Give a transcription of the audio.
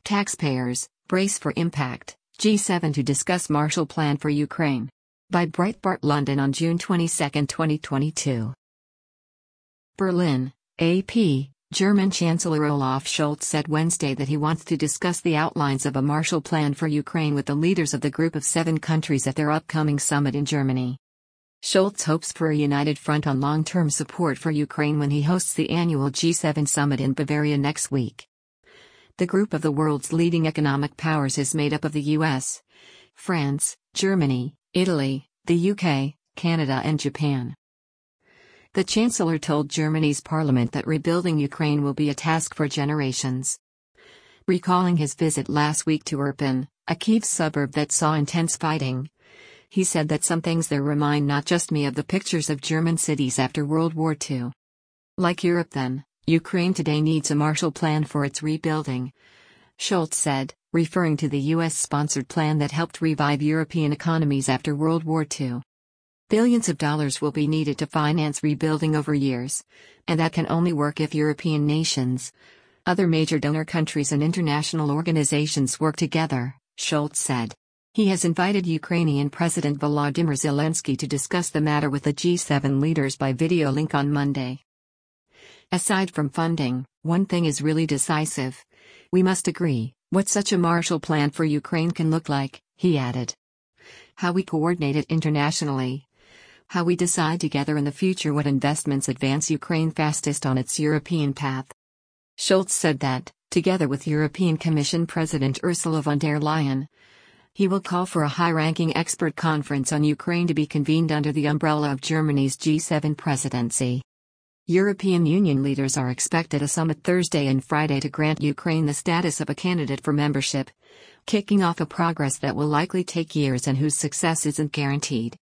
Taxpayers, brace for impact, G7 to discuss Marshall Plan for Ukraine. By Breitbart London on June 22, 2022. Berlin, AP. German Chancellor Olaf Scholz said Wednesday that he wants to discuss the outlines of a Marshall Plan for Ukraine with the leaders of the Group of 7 countries at their upcoming summit in Germany. Scholz hopes for a united front on long-term support for Ukraine when he hosts the annual G7 summit in Bavaria next week. The group of the world's leading economic powers is made up of the US, France, Germany, Italy, the UK, Canada and Japan. The Chancellor told Germany's parliament that rebuilding Ukraine will be a task for generations. Recalling his visit last week to Irpin, a Kyiv suburb that saw intense fighting, he said that some things there remind not just me of the pictures of German cities after World War II. Like Europe then, Ukraine today needs a Marshall Plan for its rebuilding, Scholz said, referring to the US-sponsored plan that helped revive European economies after World War II. Billions of dollars will be needed to finance rebuilding over years, and that can only work if European nations, other major donor countries and international organizations work together, Scholz said. He has invited Ukrainian President Volodymyr Zelensky to discuss the matter with the G7 leaders by video link on Monday. Aside from funding, one thing is really decisive. We must agree what such a Marshall Plan for Ukraine can look like, he added. How we coordinate it internationally. How we decide together in the future what investments advance Ukraine fastest on its European path. Scholz said that, together with European Commission President Ursula von der Leyen, he will call for a high-ranking expert conference on Ukraine to be convened under the umbrella of Germany's G7 presidency. European Union leaders are expected at a summit Thursday and Friday to grant Ukraine the status of a candidate for membership, kicking off a progress that will likely take years and whose success isn't guaranteed.